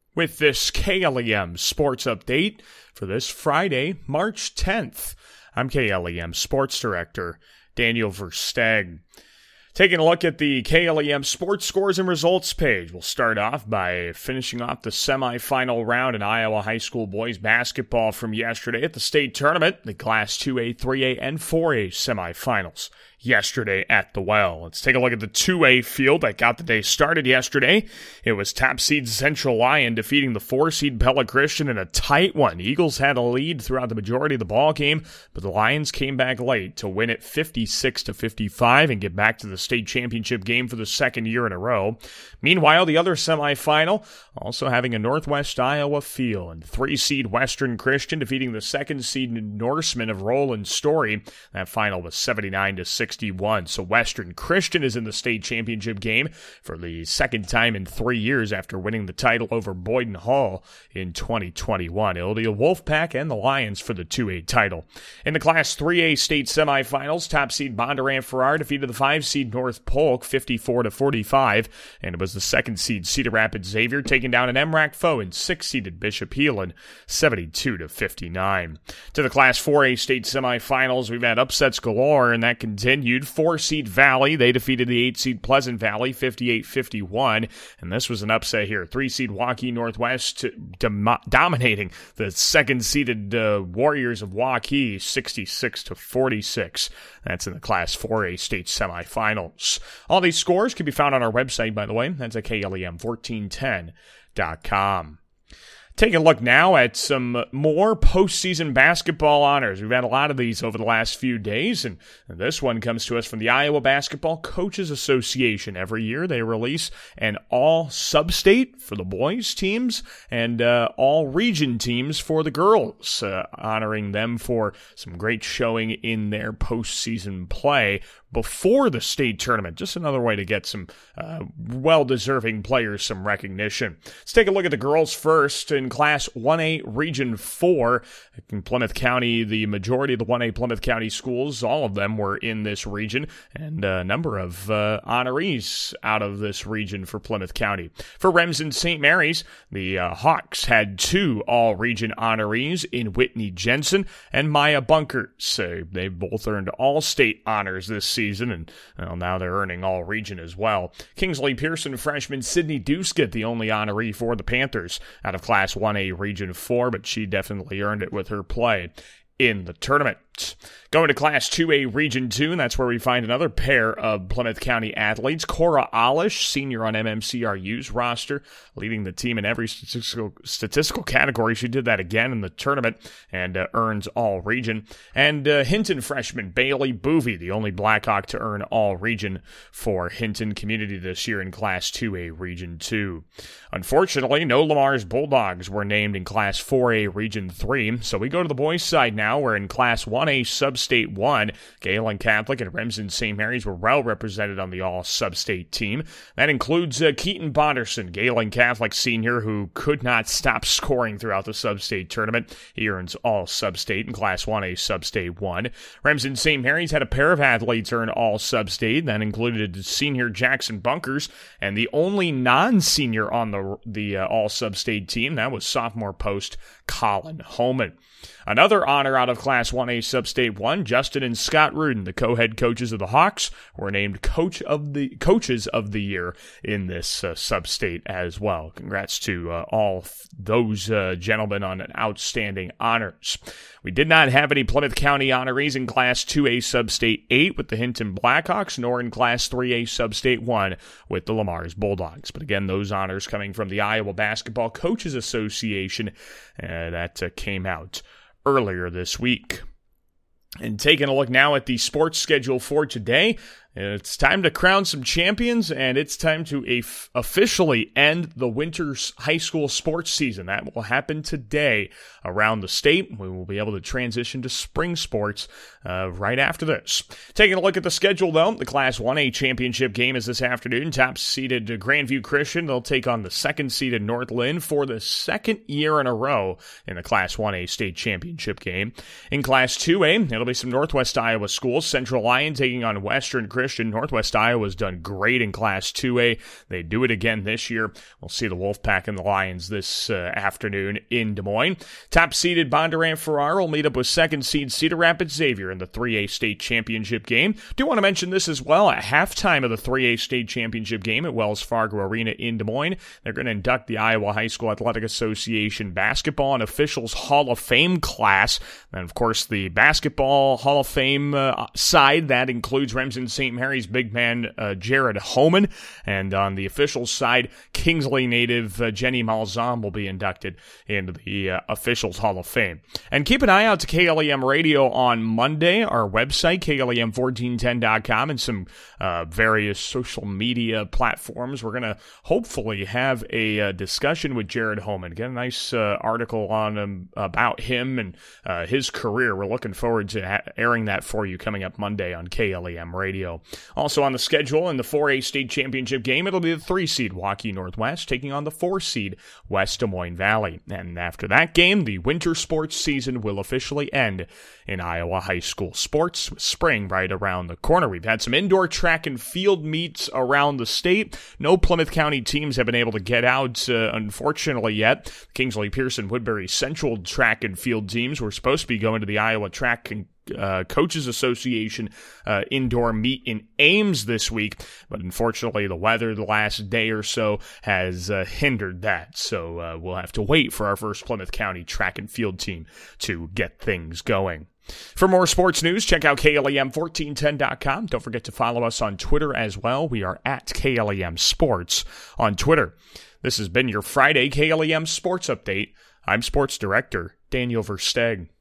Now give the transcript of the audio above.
with this KLEM Sports Update for this Friday, March 10th. I'm KLEM Sports Director Daniel Versteg. Taking a look at the KLEM Sports Scores and Results page, we'll start off by finishing off the semifinal round in Iowa High School boys basketball from yesterday at the state tournament, the Class 2A, 3A, and 4A semifinals yesterday at the Well. Let's take a look at the 2A field that got the day started yesterday. It was top seed Central Lyon defeating the 4-seed Pella Christian in a tight one. Eagles had a lead throughout the majority of the ball game, but the Lions came back late to win it 56-55 and get back to the state championship game for the second year in a row. Meanwhile, the other semifinal also having a Northwest Iowa feel, and 3-seed Western Christian defeating the 2nd-seed Norseman of Roland Story. That final was 79-61. So Western Christian is in the state championship game for the second time in 3 years after winning the title over Boyden Hall in 2021. It'll be a Wolfpack and the Lions for the 2A title. In the Class 3A state semifinals, top seed Bondurant Farrar defeated the 5-seed North Polk 54-45, and it was the 2nd-seed Cedar Rapids Xavier taking down an MRAC foe in 6-seeded Bishop Heelan 72-59. To the Class 4A state semifinals, we've had upsets galore, and that continued. 4-seed Valley, they defeated the 8-seed Pleasant Valley 58-51, and this was an upset here. 3-seed Waukee Northwest dominating the 2nd-seeded Warriors of Waukee 66-46. That's in the Class 4A state semifinals. All these scores can be found on our website, by the way. That's at KLEM1410.com. Taking a look now at some more postseason basketball honors. We've had a lot of these over the last few days, and this one comes to us from the Iowa Basketball Coaches Association. Every year they release an all-sub-state for the boys teams and all-region teams for the girls, honoring them for some great showing in their postseason play before the state tournament. Just another way to get some well-deserving players some recognition. Let's take a look at the girls first. In Class 1A Region 4, in Plymouth County, the majority of the 1A Plymouth County schools, all of them were in this region, and a number of honorees out of this region for Plymouth County. For Remsen St. Mary's, the Hawks had 2 all-region honorees in Whitney Jensen and Maya Bunkers. They both earned all-state honors this season, and now they're earning all-region as well. Kingsley Pearson freshman Sydney Duskett, the only honoree for the Panthers out of Class 1A Region 4, but she definitely earned it with her play in the tournament. Going to Class 2A Region 2, and that's where we find another pair of Plymouth County athletes. Cora Olish, senior on MMCRU's roster, leading the team in every statistical category. She did that again in the tournament and earns all region. And Hinton freshman Bailey Boovey, the only Blackhawk to earn all region for Hinton Community this year in Class 2A Region 2. Unfortunately, no Lamar's Bulldogs were named in Class 4A Region 3, so we go to the boys' side now, where in Class 1A Sub-State 1, Galen Catholic and Remsen St. Mary's were well represented on the all-Sub-State team. That includes Keaton Bonderson, Galen Catholic senior, who could not stop scoring throughout the Sub-State tournament. He earns all-Sub-State in Class 1A Sub-State 1. Remsen St. Mary's had a pair of athletes earn all-Sub-State. That included senior Jackson Bunkers, and the only non-senior on the all-Sub-State team, that was sophomore post Colin Holman. Another honor out of Class 1A Sub-State 1, Justin and Scott Rudin, the co-head coaches of the Hawks, were named Coaches of the Year in this Sub-State as well. Congrats to all those gentlemen on an outstanding honors. We did not have any Plymouth County honorees in Class 2A Sub-State 8 with the Hinton Blackhawks, nor in Class 3A Sub-State 1 with the Lamar's Bulldogs. But again, those honors coming from the Iowa Basketball Coaches Association that came out earlier this week. And taking a look now at the sports schedule for today, it's time to crown some champions, and it's time to officially end the winter high school sports season. That will happen today around the state. We will be able to transition to spring sports right after this. Taking a look at the schedule, though, the Class 1A championship game is this afternoon. Top-seeded Grandview Christian, they'll take on the 2nd-seeded North Lynn for the second year in a row in the Class 1A state championship game. In Class 2A, it'll be some Northwest Iowa schools. Central Lyon taking on Western Christian Christian. Northwest Iowa's done great in Class 2A. They do it again this year. We'll see the Wolfpack and the Lions this afternoon in Des Moines. Top-seeded Bondurant Farrar will meet up with second-seed Cedar Rapids Xavier in the 3A state championship game. Do want to mention this as well. At halftime of the 3A state championship game at Wells Fargo Arena in Des Moines, they're going to induct the Iowa High School Athletic Association Basketball and Officials Hall of Fame class. And, of course, the Basketball Hall of Fame side, that includes Remsen St. Mary's big man Jared Homan. And on the officials side, Kingsley native Jenny Malzahn will be inducted into the Officials Hall of Fame. And keep an eye out to KLEM Radio on Monday, our website, KLEM1410.com, and some various social media platforms. We're going to hopefully have a discussion with Jared Homan. Get a nice article on him, about him and his career. We're looking forward to airing that for you coming up Monday on KLEM Radio. Also on the schedule in the 4A state championship game, it'll be the 3-seed Waukee Northwest taking on the 4-seed West Des Moines Valley. And after that game, the winter sports season will officially end in Iowa high school sports, with spring right around the corner. We've had some indoor track and field meets around the state. No Plymouth County teams have been able to get out, unfortunately, yet. Kingsley Pearson Woodbury Central track and field teams were supposed to be going to the Iowa Track and Coaches Association indoor meet in Ames this week, but unfortunately the weather the last day or so has hindered that, so we'll have to wait for our first Plymouth County track and field team to get things going. For more sports news, check out KLEM1410.com. Don't forget to follow us on Twitter as well. We are at KLEM Sports on Twitter. This has been your Friday KLEM Sports Update. I'm Sports Director Daniel Versteg.